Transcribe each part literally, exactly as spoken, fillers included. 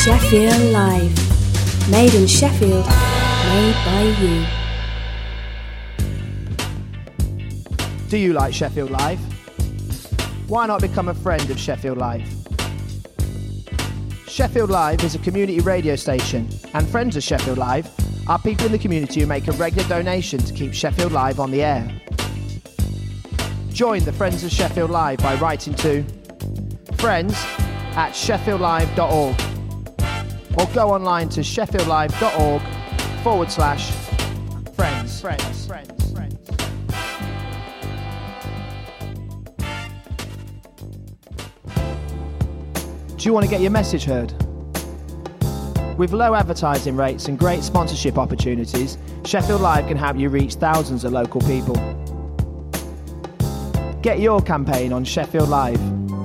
Sheffield Live. Made in Sheffield, made by you. Do you like Sheffield Live? Why not become a friend of Sheffield Live? Sheffield Live is a community radio station, and friends of Sheffield Live are people in the community who make a regular donation to keep Sheffield Live on the air. Join the Friends of Sheffield Live by writing to friends at sheffield live dot org or go online to sheffield live dot org forward slash friends. Friends. Friends. Friends. Do you want to get your message heard? With low advertising rates and great sponsorship opportunities, Sheffield Live can help you reach thousands of local people. Get your campaign on Sheffield Live.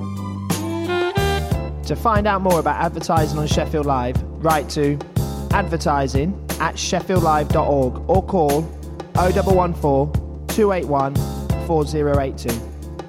To find out more about advertising on Sheffield Live, write to advertising at sheffield live dot org or call oh one one four, two eight one, four oh eight two.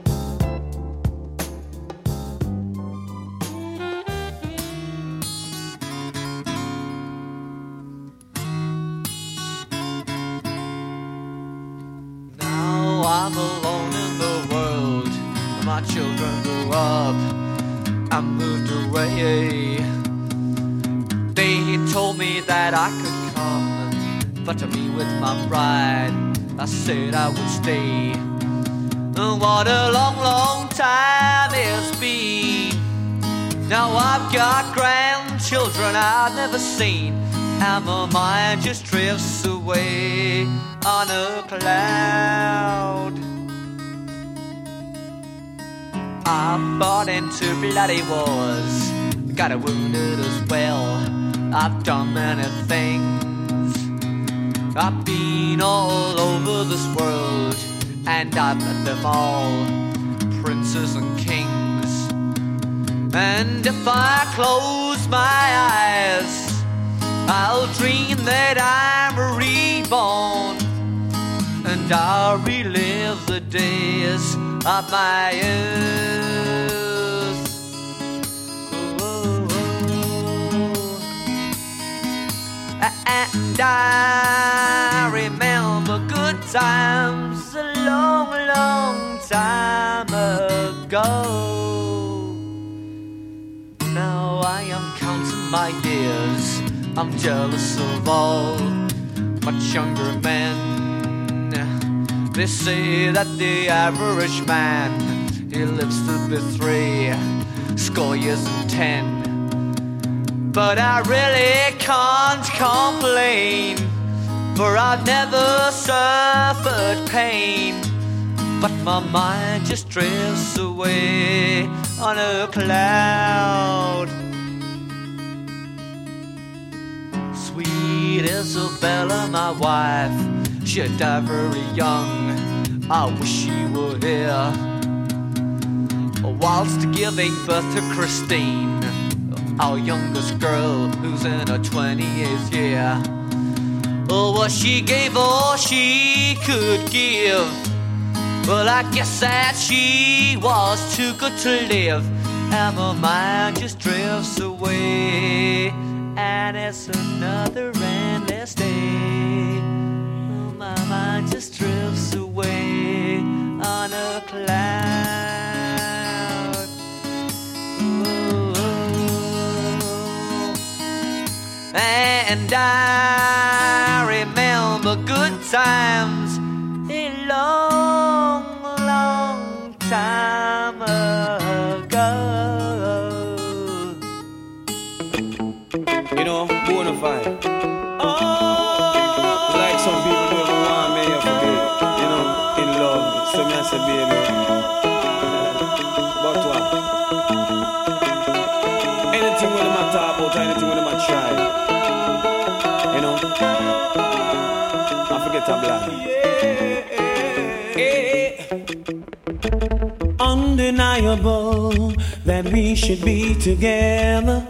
Now I'm alone in the world. My children grew up. I moved away. They told me that I could come, but to be with my bride, I said I would stay. What a long, long time it's been. Now I've got grandchildren I've never seen, and my mind just drifts away on a cloud. I fought into bloody wars, got wounded as well. I've done many things. I've been all over this world, and I've met them all, princes and kings. And if I close my eyes, I'll dream that I'm reborn, and I'll relive the days of my youth. Oh, oh, oh. And I remember good times a long, long time ago. Now I am counting my years. I'm jealous of all much younger men. They say that the average man, he lives to be three score years and ten. But I really can't complain, for I've never suffered pain. But my mind just drifts away on a cloud. Sweet Isabella, my wife, she died very young. I wish she were here, whilst giving birth to Christine, our youngest girl, who's in her twenty-eighth year. Oh, well, she gave all she could give. Well, I guess that she was too good to live, and my mind just drifts away, and it's another endless day. My mind just drifts away on a cloud. Ooh. And I remember good times a long, long time ago. You know, bonafide. Oh, like some people do ever want me, you forget. You know, in love. So me I say, baby. But what? Anything when I'm talk about, anything when I'm try. You know, I forget I'm black. Yeah. Undeniable that we should be together.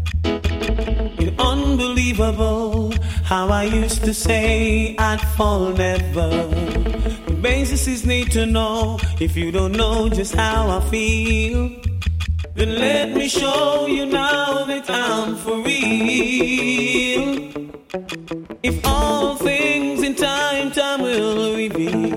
Unbelievable how I used to say I'd fall never. The basis is need to know. If you don't know just how I feel, then let me show you now that I'm for real. If all things in time, time will reveal.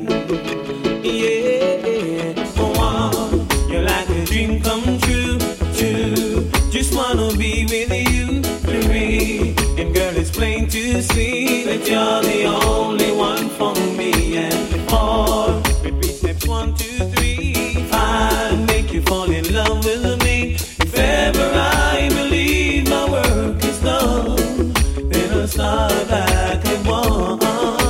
Yeah, oh, you're like a dream come true, true. Just wanna be with you, free. And girl, it's plain to see that you're the only one for me. And four, repeat steps one, two, three, five, make you fall in love with me. If ever I believe my work is done, then I'll start back at one.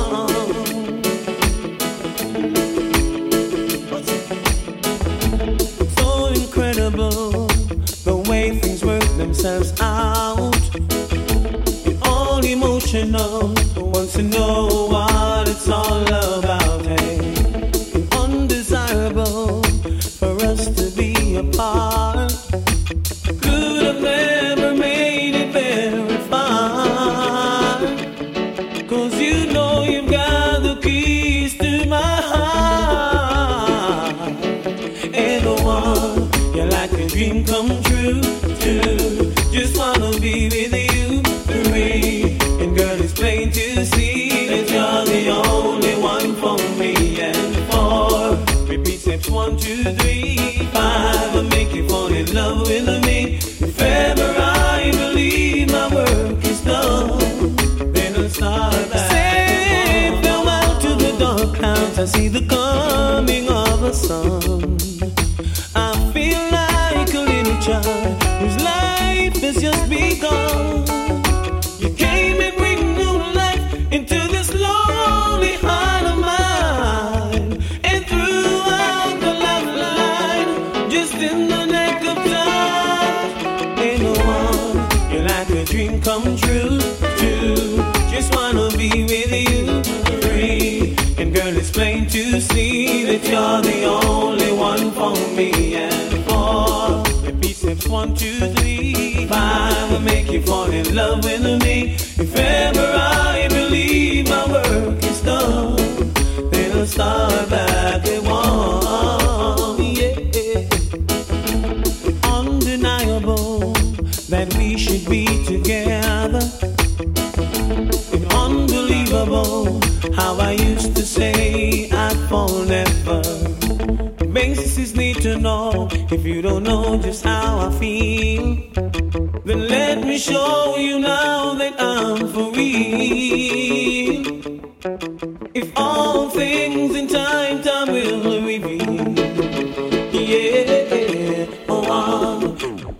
So incredible the way things work themselves out. You're all emotional, wants to know what it's all about. Hey, undesirable for us to be apart. Could have never made it very far. Cause you know you've got the keys to my heart. And the one, you're like a dream come true, too. Just wanna be with you, three. And girl, it's plain to see that you're the only one for me. And four, repeat steps one, two, three, five, I'll make you fall in love with me. If ever I believe my work is done, then I'll start back. Say farewell to the dark clouds, I see the coming of the sun. I feel like a little child whose life has just begun. You came and bring new life into this lonely heart of mine. And throughout the lifeline, just in the nick of time. Ain't no one, you're like a dream come true, too. Just wanna be with you, free. And girl, it's plain to see that you're the only one for me. And four, repeat steps one, two, three, five, will make you fall in love with me. If ever I believe my work is done, then I'll start back at one. Yeah, undeniable that we should be together. And unbelievable how I used to say I'd fall never. Basis need to know. If you don't know just how I feel, then let me show you now that I'm for real. If all things in time, time will reveal. Yeah, oh, oh.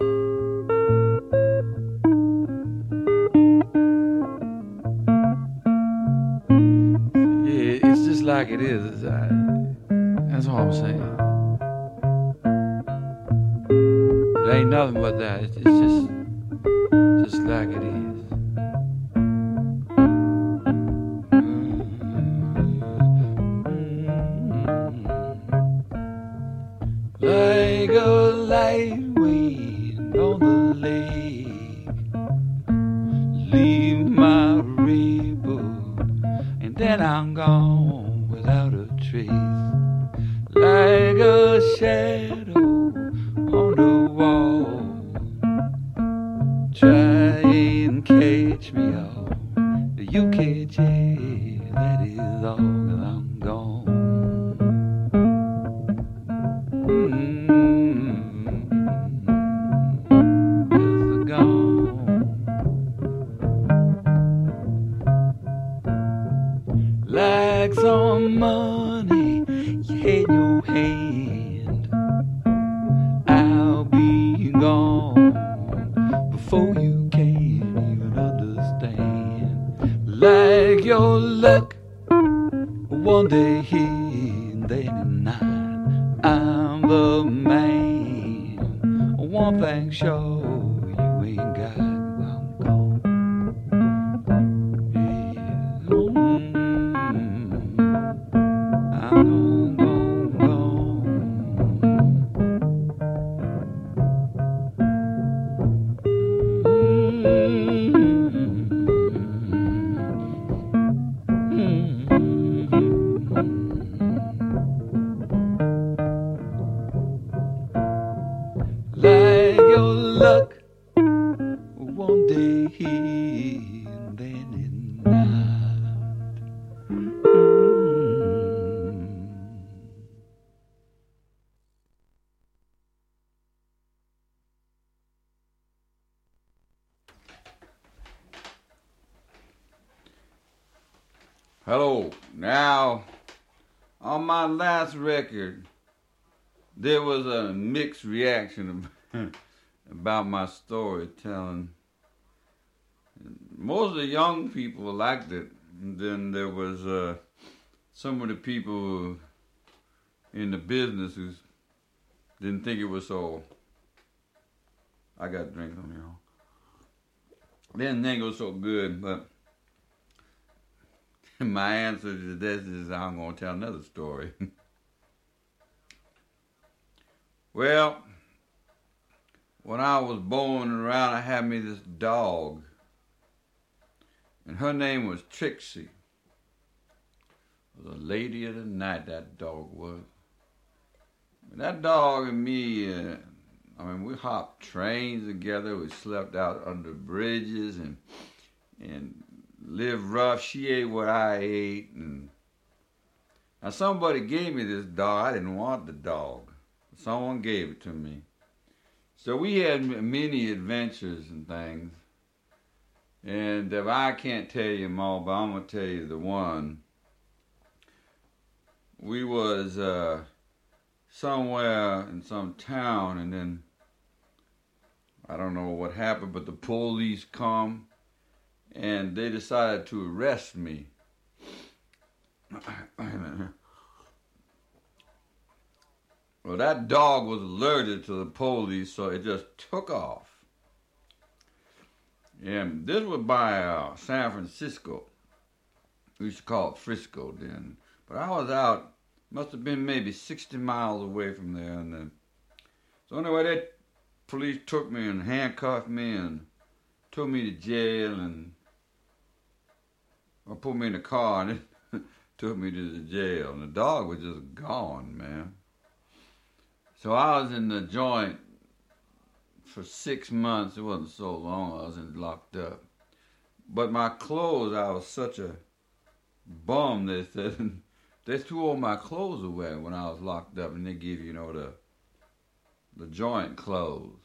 Yeah, it's just like it is. I, that's all I'm saying. It ain't nothing but that. It's just, just like it is. Like a light wind on the lake, leave my reboot, and then I'm gone without a trace. Like a shadow on the wall, try and catch me all, but you can't change, that is all, 'cause I'm gone. Like some money you had in your hand, I'll be gone before you can even understand. Like your luck, one day here and then night, I'm the man. One thing sure, you ain't got, I'm gone. Yeah. I'm gone, gone, Like your love one day and then it's not. Mm. Hello. Now, on my last record, there was a mixed reaction about my storytelling. Most of the young people liked it. And then there was uh, some of the people in the business who didn't think it was so. I got drinks on me, y'all. Didn't think it was so good, but my answer to this is I'm going to tell another story. Well, when I was born around, I had me this dog. And her name was Trixie. It was a lady of the night, that dog was. And that dog and me, uh, I mean, we hopped trains together. We slept out under bridges and and lived rough. She ate what I ate. And now somebody gave me this dog. I didn't want the dog. Someone gave it to me. So we had many adventures and things. And if I can't tell you them all, but I'm going to tell you the one. We was uh, somewhere in some town, and then I don't know what happened, but the police come, and they decided to arrest me. Well, that dog was alerted to the police, so it just took off. And this was by uh, San Francisco. We used to call it Frisco then. But I was out, must have been maybe sixty miles away from there. And then, so anyway, that police took me and handcuffed me and took me to jail and or put me in the car and it took me to the jail. And the dog was just gone, man. So I was in the joint for six months. It wasn't so long. I was in, locked up. But my clothes, I was such a bum. They said they threw all my clothes away when I was locked up, and they give you, you know, the the joint clothes.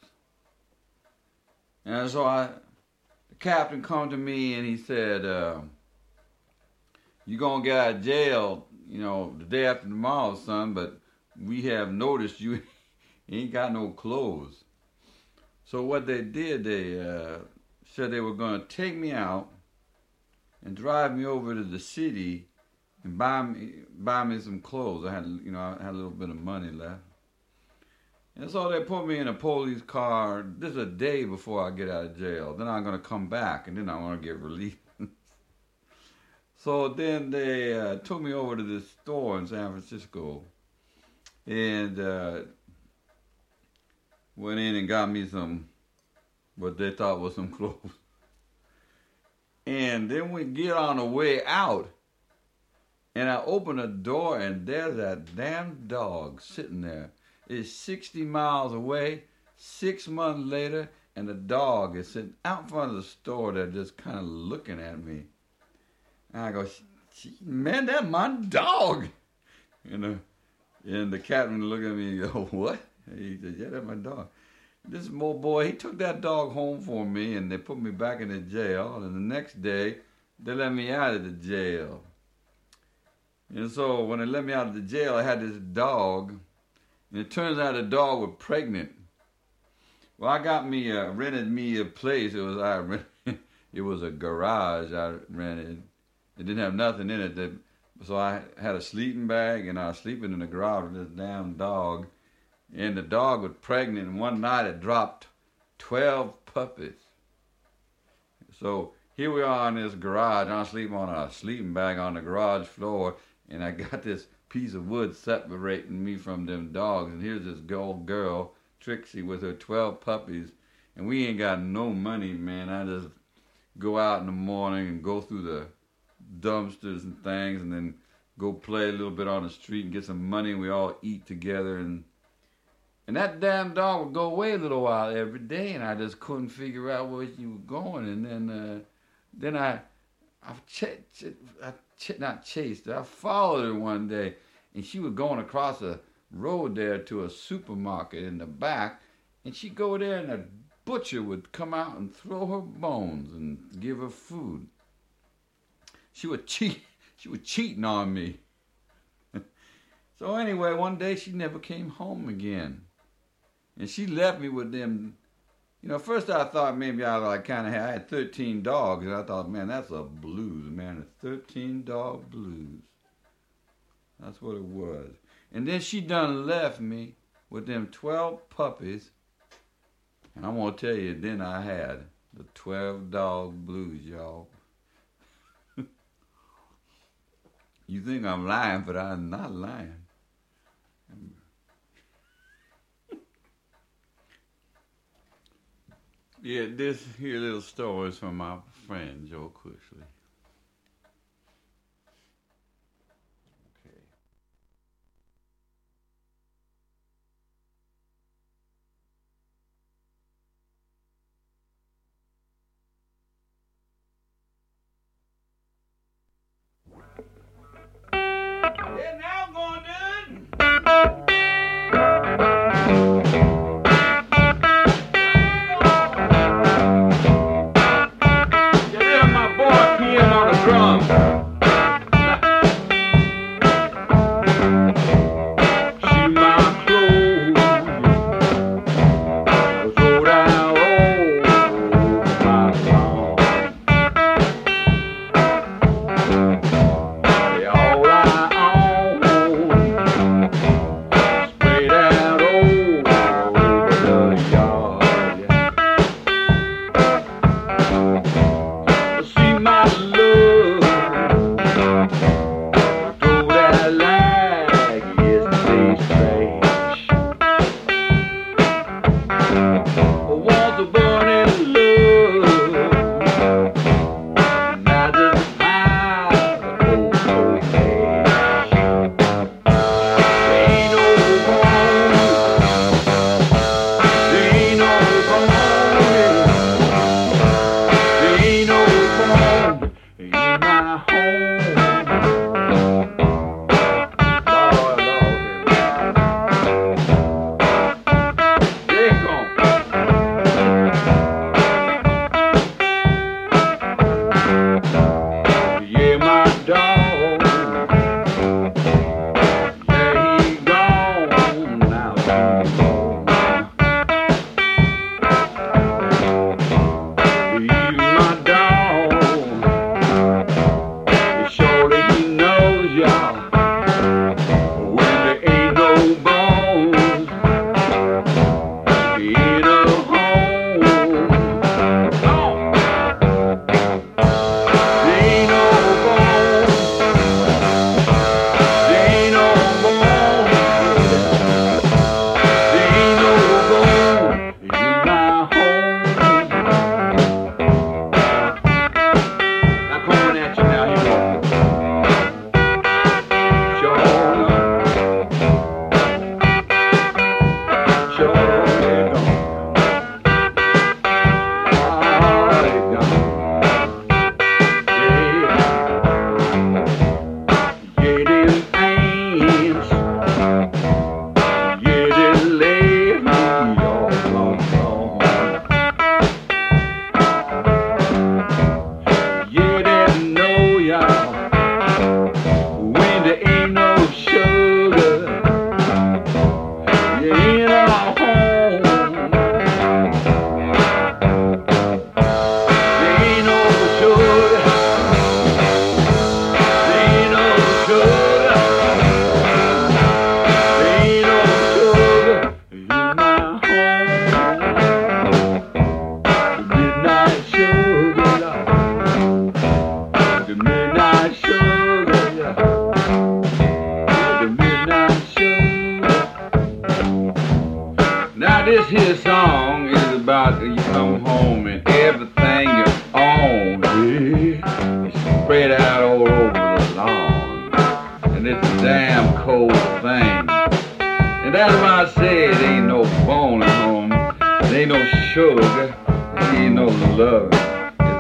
And so I, the captain come to me and he said, uh, "You gonna get out of jail, you know, the day after tomorrow, son, but we have noticed you ain't got no clothes." So what they did, they uh, said they were going to take me out and drive me over to the city and buy me buy me some clothes. I had, you know, I had a little bit of money left. And so they put me in a police car. This is a day before I get out of jail. Then I'm going to come back, and then I want to get released. So then they uh, took me over to this store in San Francisco and uh, went in and got me some, what they thought was some clothes. And then we get on the way out, and I open the door, and there's that damn dog sitting there. It's sixty miles away, six months later, and the dog is sitting out in front of the store there just kind of looking at me. And I go, "Man, that's my dog." You know, and the captain looked at me and go, "What?" He said, "Yeah, that's my dog." This old boy, he took that dog home for me, and they put me back in the jail. And the next day, they let me out of the jail. And so when they let me out of the jail, I had this dog, and it turns out the dog was pregnant. Well, I got me, uh, rented me a place. It was I rented, it was a garage I rented. It didn't have nothing in it. That, so I had a sleeping bag, and I was sleeping in the garage with this damn dog. And the dog was pregnant, and one night it dropped twelve puppies. So here we are in this garage. I'm sleeping on a sleeping bag on the garage floor, and I got this piece of wood separating me from them dogs. And here's this old girl, Trixie, with her twelve puppies, and we ain't got no money, man. I just go out in the morning and go through the dumpsters and things, and then go play a little bit on the street and get some money, and we all eat together. And And that damn dog would go away a little while every day, and I just couldn't figure out where she was going. And then, uh, then I, I, ch- ch- I ch- not chased her. I followed her one day, and she was going across a road there to a supermarket in the back, and she'd go there, and a butcher would come out and throw her bones and give her food. She was cheat. She was cheating on me. So anyway, one day she never came home again. And she left me with them, you know, first I thought maybe I like kind of had, I had thirteen dogs, and I thought, man, that's a blues, man, a thirteen dog blues. That's what it was. And then she done left me with them twelve puppies, and I'm going to tell you, then I had the twelve dog blues, y'all. You think I'm lying, but I'm not lying. Yeah, this here little story is from my friend Joe Cushly. Okay. Yeah, now I'm going done. Yeah, there's my boy P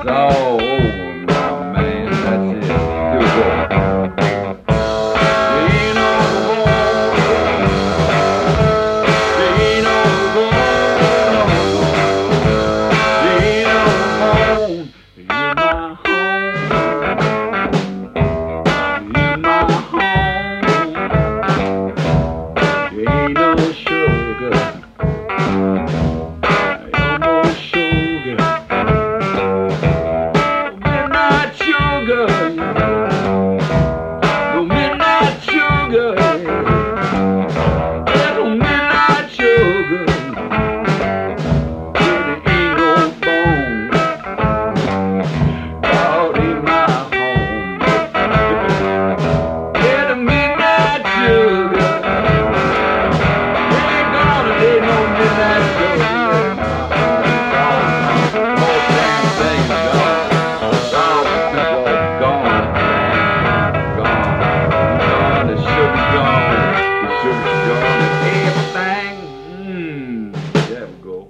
It's all over now, man. That's it. Here we go. Ain't no more. Ain't no more. Ain't no more. In my home. In my home. Ain't no sugar. Ain't no sugar. Midnight sugar. No midnight sugar. There's no midnight sugar. There ain't no bone out in my home. Yeah, the midnight sugar. Ain't gonna be no midnight sugar. All damn things gone. All people gone. Gone. Gone. The sugar's gone. The sugar's gone. Everything. Mmm. There we go.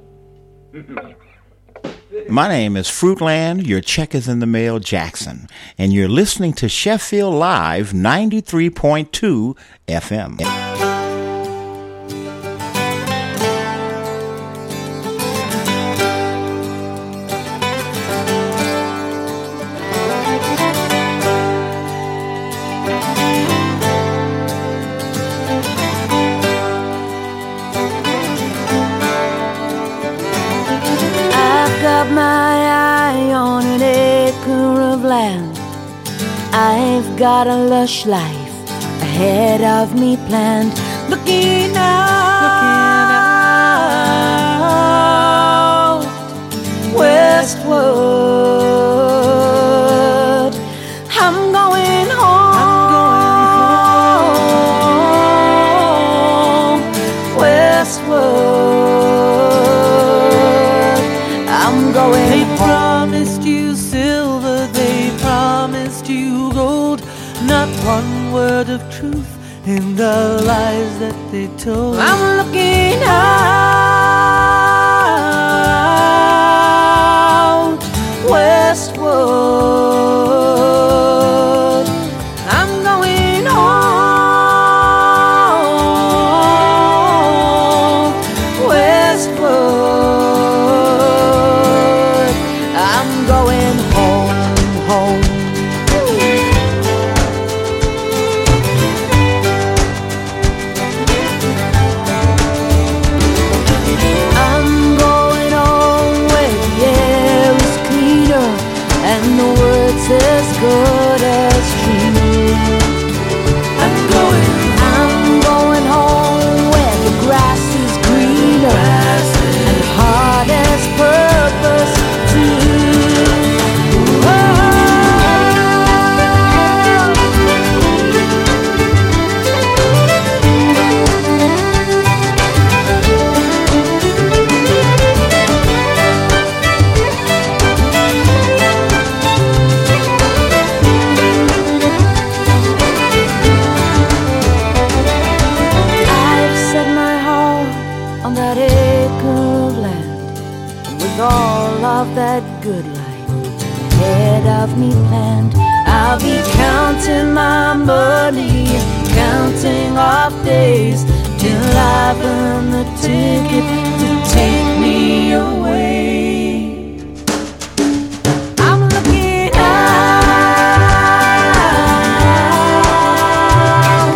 My name is Fruitland, your check is in the mail, Jackson, and you're listening to Sheffield Live ninety-three point two F M. I've got my eye on an acre of land. I've got a lush life ahead of me planned. Looking out westward. I'm going home. Westward. I'm going They home. promised you silver, they promised you gold. Not one word of truth in the lies that they told. I'm looking out westward. I'm going home westward. I'm going home, home. I'm going home where the air is cleaner and the words as good as true. I'm going, I'm going home where the grass is greener and the heart has purpose too. I've set my heart on that acre of land, and with all of that good life ahead of me planned, I'll be counting my money, counting off days till I've earned the ticket to take me away. I'm looking out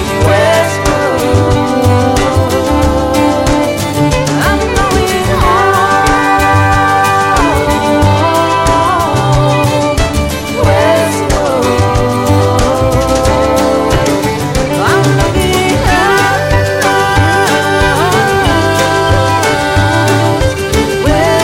westward. I'm going home westward. I'm looking out westward.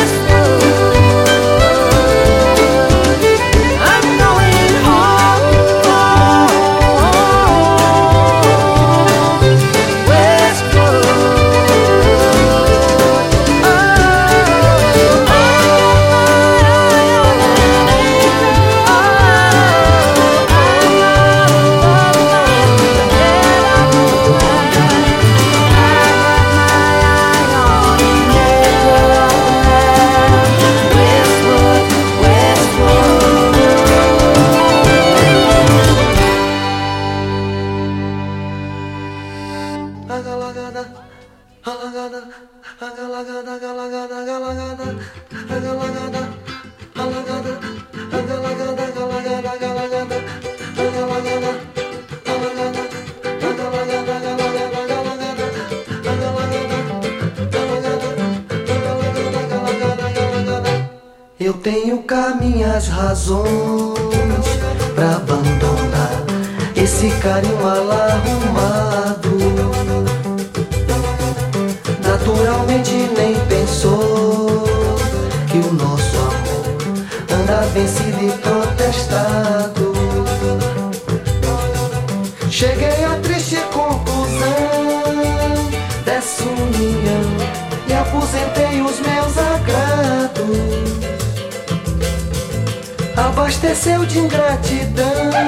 Eu tenho cá minhas razões pra abandonar esse carinho mal arrumado. Naturalmente nem pensou que o nosso amor anda vencido e protestado. Cheguei à triste conclusão dessa união e aposentei os meus agrados. Abasteceu de ingratidão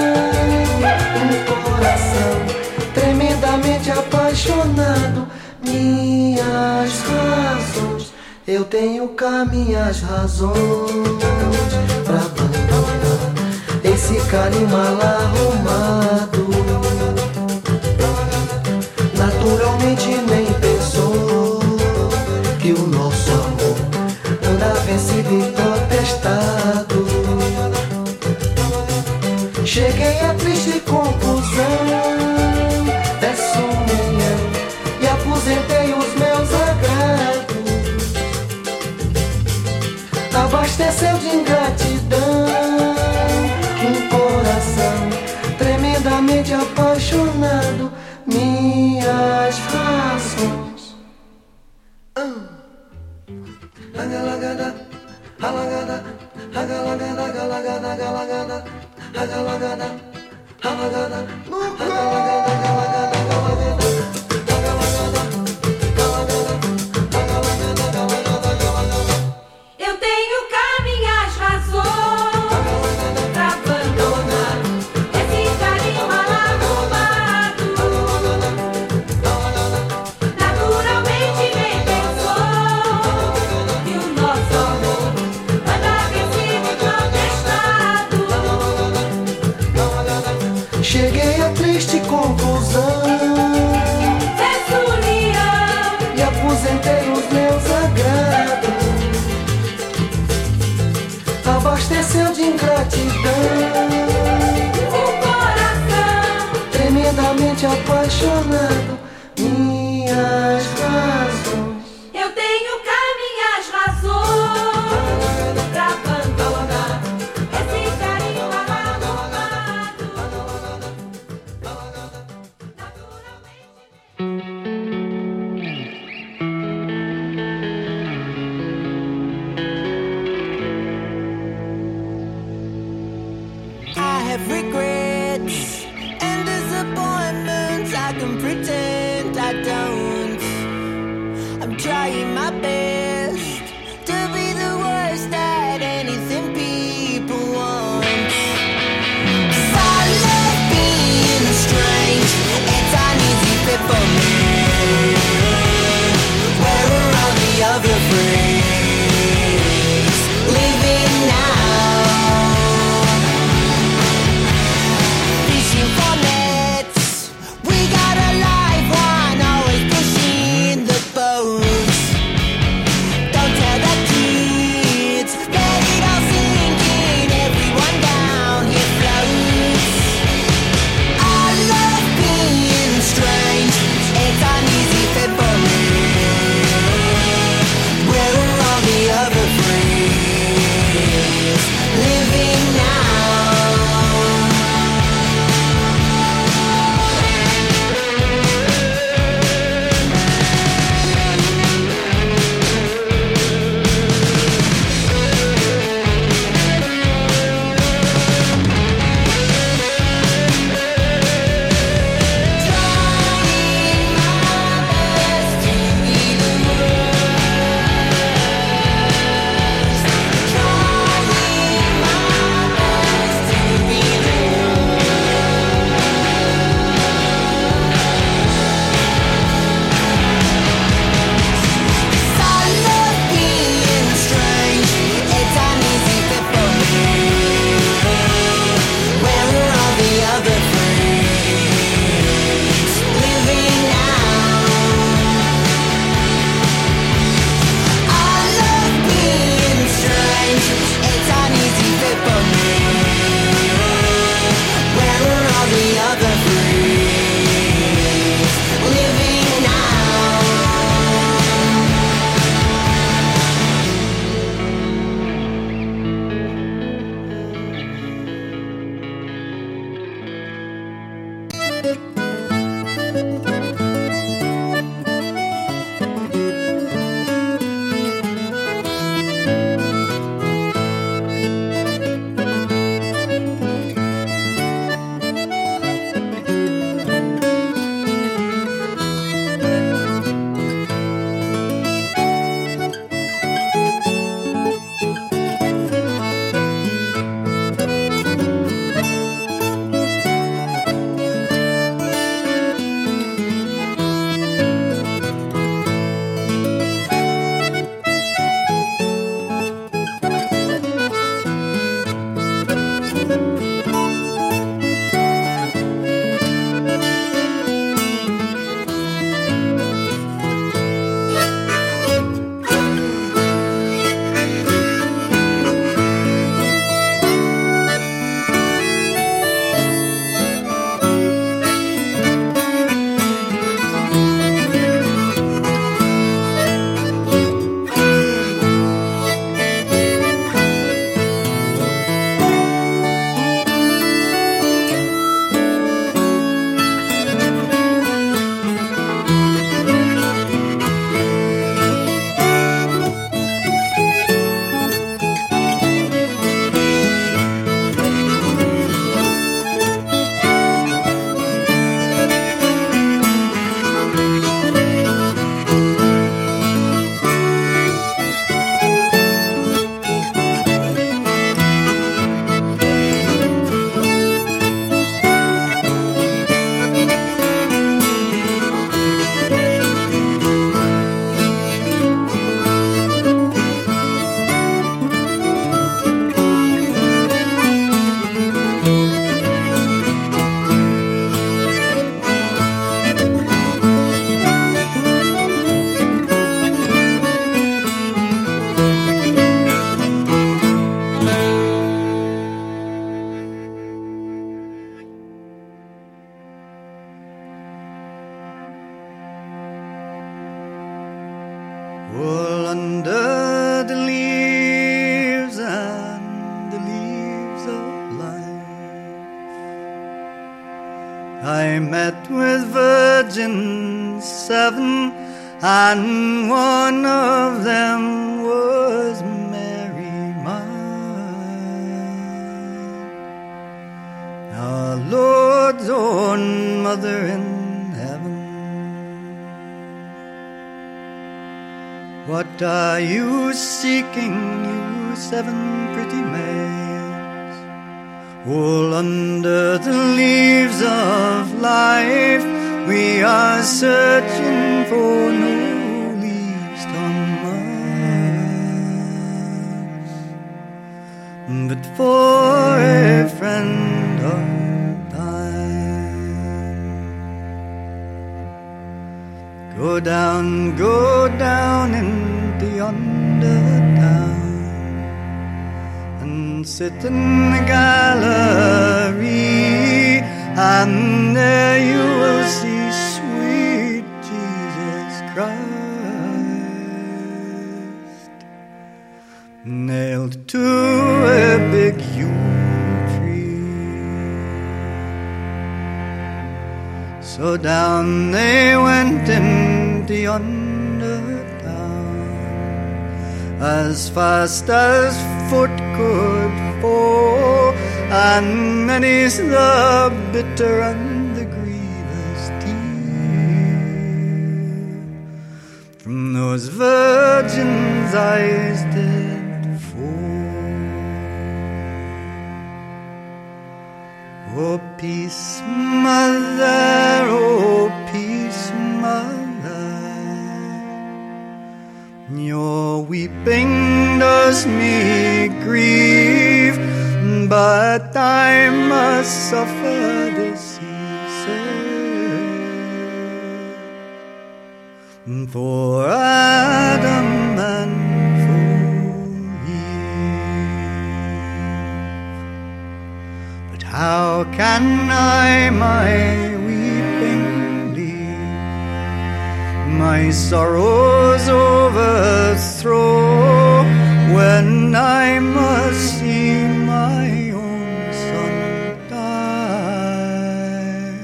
um coração tremendamente apaixonado. Minhas razões, eu tenho cá minhas razões pra abandonar esse carinho mal arrumado. Naturalmente nem pensou que o nosso amor anda vencido e protestado. Cheguei à triste conclusão dessa união e aposentei os meus agrados. Abasteceu de ingratidão um coração tremendamente apaixonado. Minhas razões. Agalagada, alagada, agalagada, agalagada, agalagada, agalagada, alagada, agalagada, agalagada, agalagada. Eu tenho cá minhas razões pra abandonar esse carinho mal arrumado. Naturalmente nem pensou que o nosso amor anda vencido e protestado. Cheguei à triste conclusão Dessa união e aposentei os meus agrados. Abasteceu de ingratidão um coração tremendamente apaixonado. Minhas razões. Eu tenho cá minhas razões pra abandonar esse carinho mal arrumado. I have regrets and disappointments. I can pretend I don't. I'm trying my best to be the worst at anything people want. 'Cause I love being strange. It's an easy fit for me. Where are all the other friends? Living now. Fishing I met with virgins seven, and one of them was Mary, mine, our Lord's own mother in heaven. What are you seeking, you seven pretty maids? All under the leaves of life, we are searching for no leaves on Mars, but for a friend of thine. Go down, go down into yonder town, sit in the gallery, and there you will see sweet Jesus Christ, nailed to a big yew tree. So down they went into yonder town, as fast as foot could fall, and many's the bitter and the grievous tear from those virgins' eyes did fall. Oh, peace, mother, oh, peace, mother, your weeping does me grieve, but I must suffer this, he said, for Adam and for Eve. But how can I my weeping leave, my sorrows overthrow, when I must see my own son die,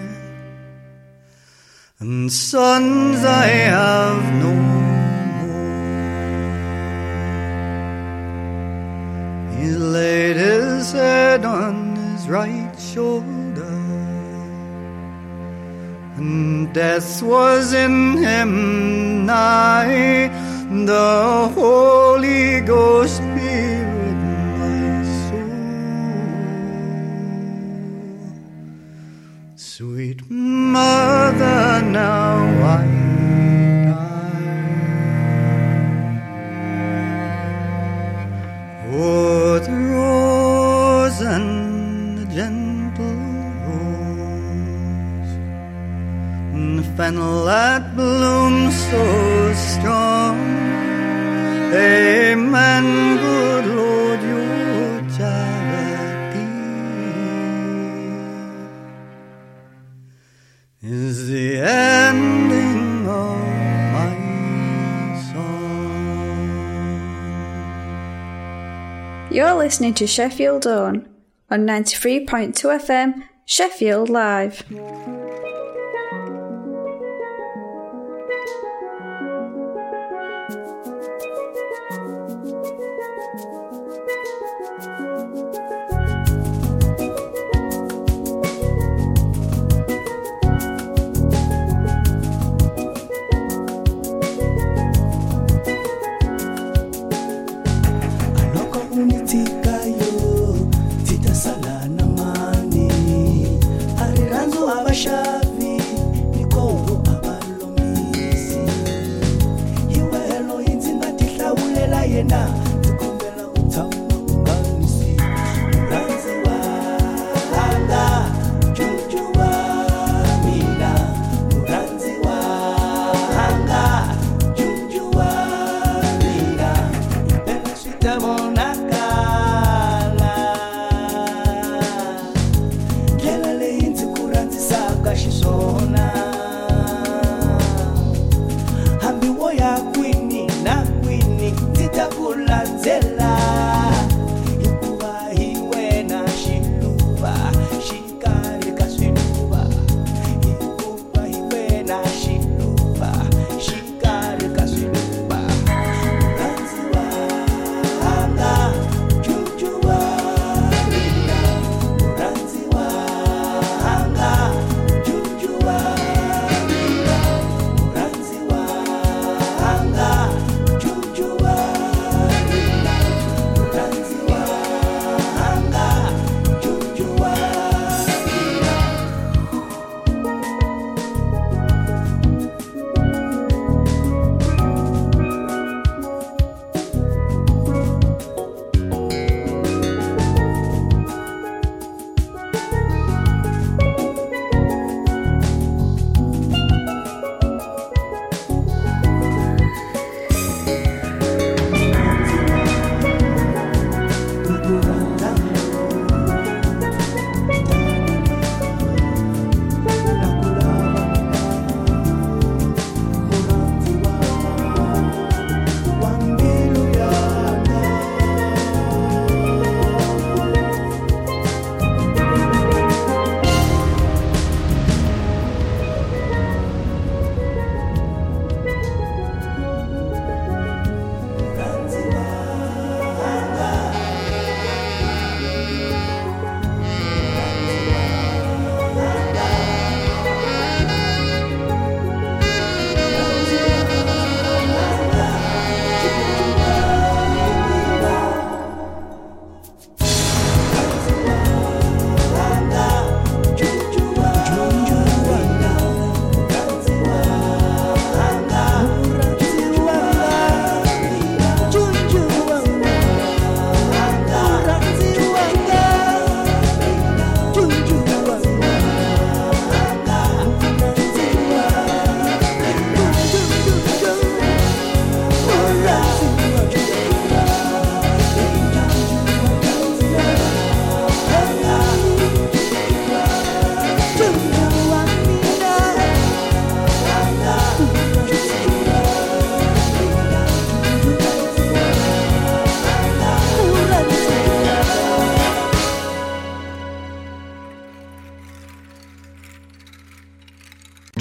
and sons I have no more. He laid his head on his right shoulder, and death was in him nigh. The Holy Ghost be with my soul. Sweet mother, now I die. Oh, the rose and the gentle rose, and the fennel that blooms so strong. Amen, good Lord, your charity is the ending of my song. You're listening to Sheffield Own on ninety-three point two F M, Sheffield Live. Tita sala na mani, ariranzo abasha.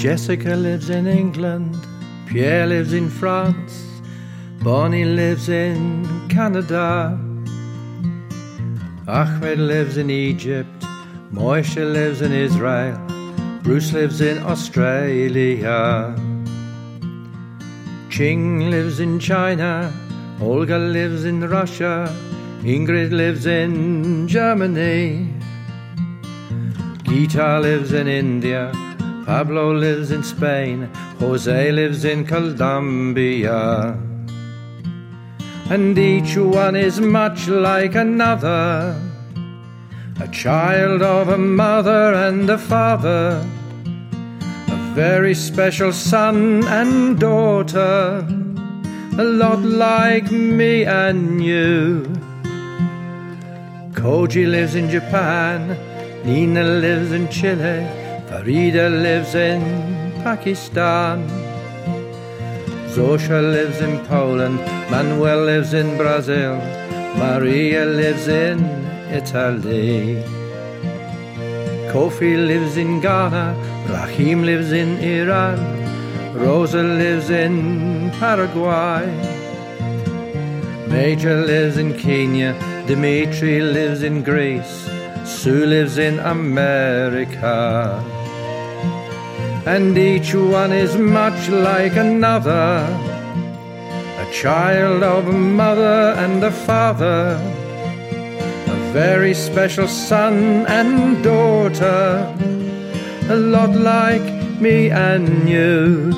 Jessica lives in England, Pierre lives in France, Bonnie lives in Canada, Ahmed lives in Egypt, Moishe lives in Israel, Bruce lives in Australia, Ching lives in China, Olga lives in Russia, Ingrid lives in Germany, Gita lives in India, Pablo lives in Spain, Jose lives in Colombia. And each one is much like another, a child of a mother and a father, a very special son and daughter, a lot like me and you. Koji lives in Japan, Nina lives in Chile, Farida lives in Pakistan, Zosha lives in Poland, Manuel lives in Brazil, Maria lives in Italy, Kofi lives in Ghana, Rahim lives in Iran, Rosa lives in Paraguay, Major lives in Kenya, Dimitri lives in Greece, Sue lives in America. And each one is much like another, a child of a mother and a father, a very special son and daughter, a lot like me and you.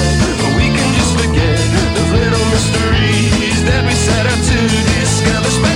That we set out to discover.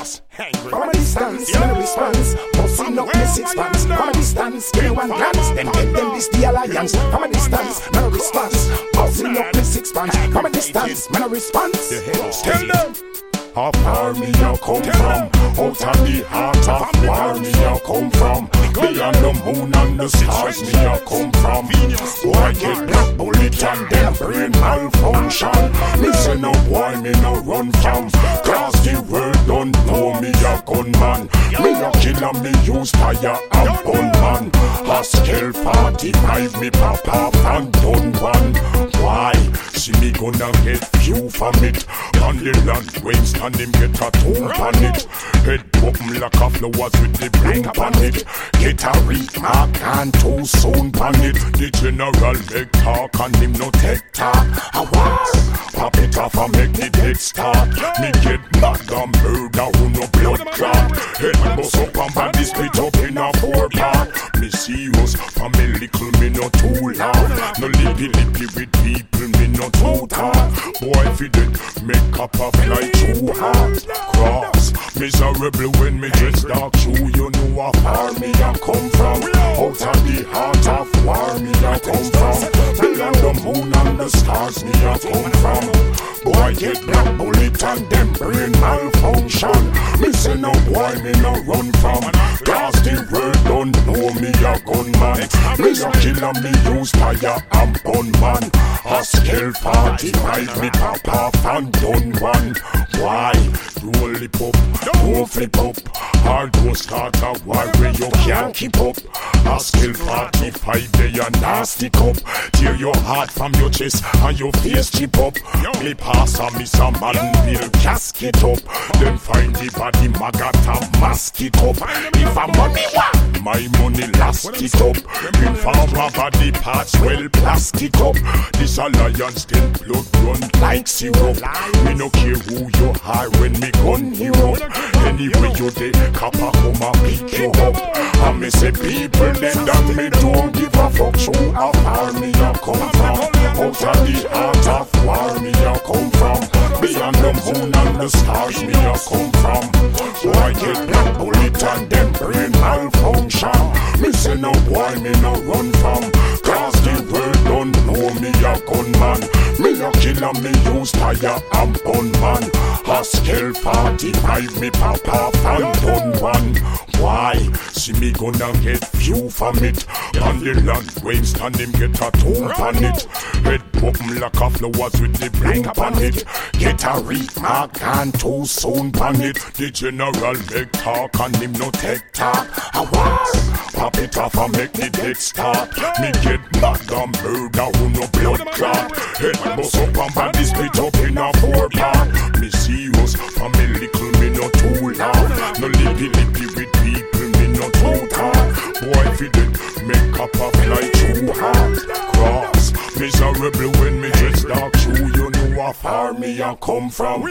boss. From a distance, yeah. No response. Bossing up the six pants. From a distance, give me one glance. Then get them this the alliance. From a distance, no response. Bossing up the six pants. From a distance, no response. Tell them. How far me you come from? Out of the heart of war me you come from? Beyond the moon and the stars me you come from? Boy get black bullet and them brain malfunction. Listen no boy me no run from. Cause the world don't know me a gunman. Me a killer me use fire and gun man. Haskell forty-five me pop off and done one. Why? See me gonna get few from it. On the land waves and him get a tomb on it. Head open like a flowers with the bling on it. Get a remark and too soon on it. The general make talk and him no take talk. A war. Pop it off and make the dead start. Me get mad and murder who no blood clot. Head bust up and body split up in a four part. Me serious for me little me no too loud. No lippy lippy with people me no too talk. Boy if you did make up a fly too hard. Cross miserable when me dress dark shoe. You know how far me a come from. Out of the heart of war me a come from. Beyond the moon and the stars me a come from. Boy get black bullet and them brain malfunction. Me say no boy me no run from. Cause the world don't know me a gunman. Me a killer me use fire and gun man. Haskell forty-five me pop off and done one. Why? Roll it up, don't flip up. Hard to start a war where you can't keep up. Haskell forty-five they a nasty cup. Tear your heart from your chest and your face chip up. Me pass a miss a man will casket up. Then find the body maggot and mask it up. If a money want, my money last it up. Inform a body parts well plastic up. This alliance then blood run like syrup. Me no care who you are when me gun you up. Anyway you dey copper come and pick you up. And me say people then that me don't give a fuck. So how far me a come from? Out of the heart of war me a come from. Beyond the moon and the stars me a come from. So I get black bullet and them brain malfunction. Me say no boy me no run from. Cause the world don't know me a gunman. Me a killer me use fire and gun man. Haskell forty-five me pop off and done one. Why? See me gonna get few from it. On the land waves and him get a tomb on it. Head open like a flowers with the bling on it. Get a remark and too soon on it. The general make talk and him no take talk. A war. Pop it off and make the dead start. Me get mad and murder who no blood clot. Head bust up and body split up in a four part. Me serious for me little me no too loud. No lippy lippy with people me no too talk. Boy if you did make up a fly too hard. Cross miserable when me dress dark shoe. You know how far me I come from.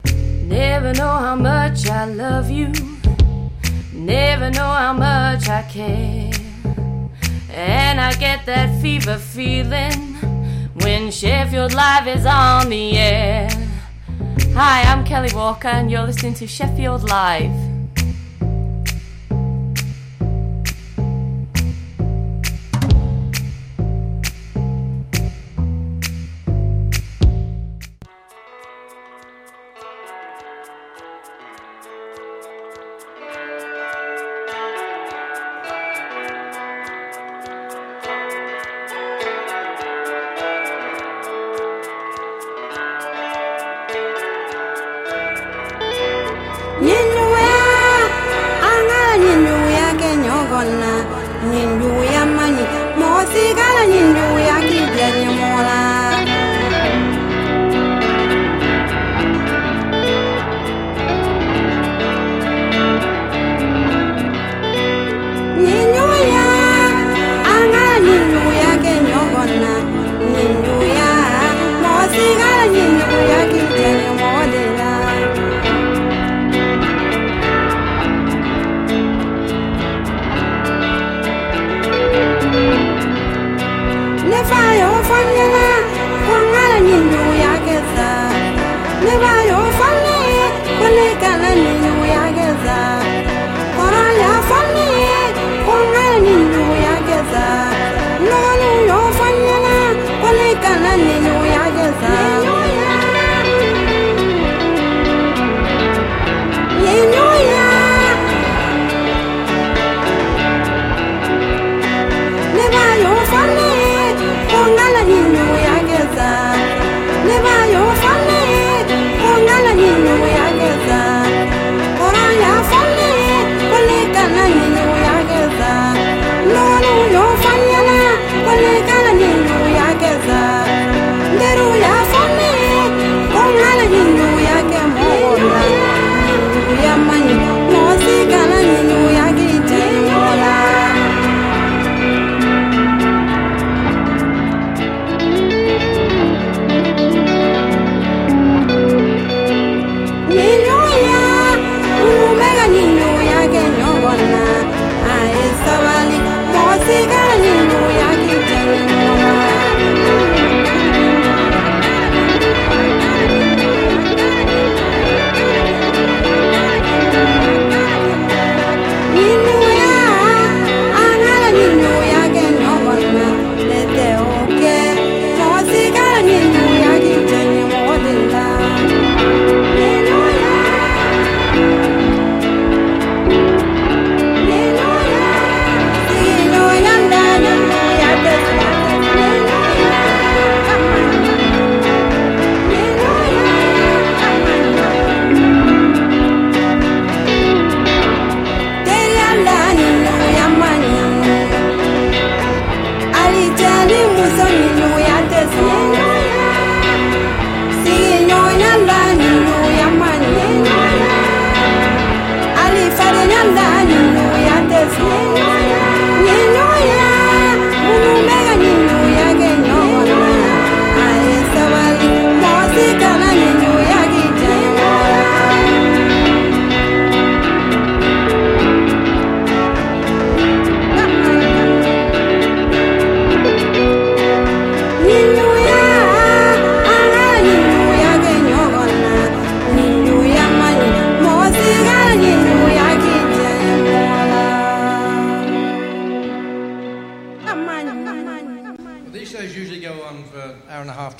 Never know how much I love you. Never know how much I care. And I get that fever feeling when Sheffield Live is on the air. Hi, I'm Kelly Walker and you're listening to Sheffield Live.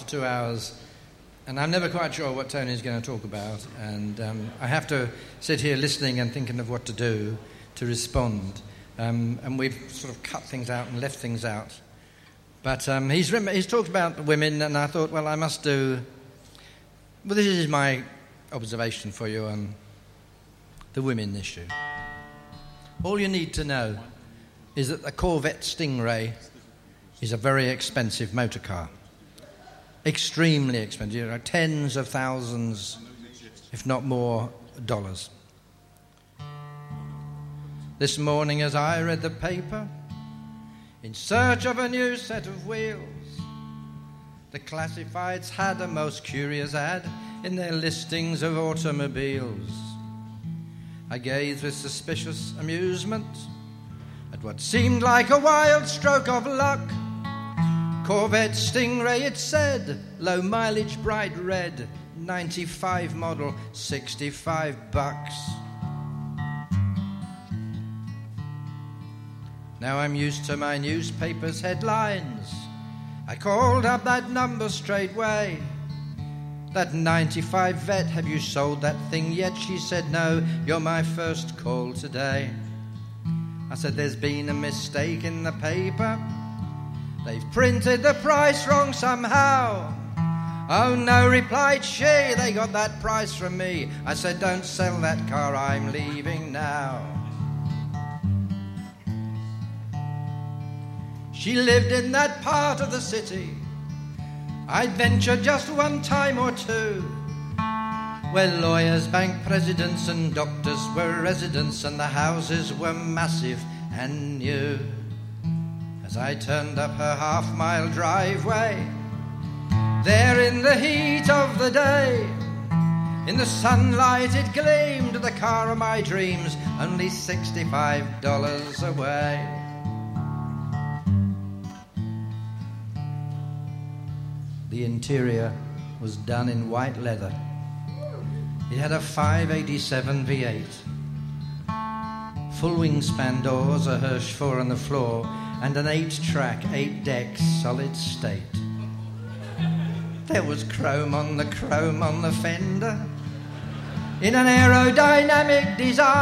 after two hours, and I'm never quite sure what Tony's going to talk about, and um, I have to sit here listening and thinking of what to do to respond. Um, and we've sort of cut things out and left things out. But um, he's, rem- he's talked about the women, and I thought, well, I must do... Well, this is my observation for you on the women issue. All you need to know is that the Corvette Stingray is a very expensive motor car. Extremely expensive, you know, tens of thousands, if not more, dollars. This morning as I read the paper, in search of a new set of wheels, the classifieds had a most curious ad in their listings of automobiles. I gazed with suspicious amusement at what seemed like a wild stroke of luck. Corvette Stingray, it said, low mileage, bright red, ninety-five model, sixty-five bucks. Now I'm used to my newspaper's headlines. I called up that number straightway. That ninety-five vet, have you sold that thing yet? She said, no, you're my first call today. I said, there's been a mistake in the paper. They've printed the price wrong somehow. Oh no, replied she, they got that price from me. I said, don't sell that car, I'm leaving now. She lived in that part of the city I'd venture just one time or two, where lawyers, bank presidents and doctors were residents, and the houses were massive and new. As I turned up her half-mile driveway, there in the heat of the day, in the sunlight it gleamed, the car of my dreams, only sixty-five dollars away. The interior was done in white leather. It had a five eighty-seven V eight. Full wingspan doors, a Hirsch four on the floor, and an eight-track, eight-deck, solid state. There was chrome on the chrome on the fender, in an aerodynamic design.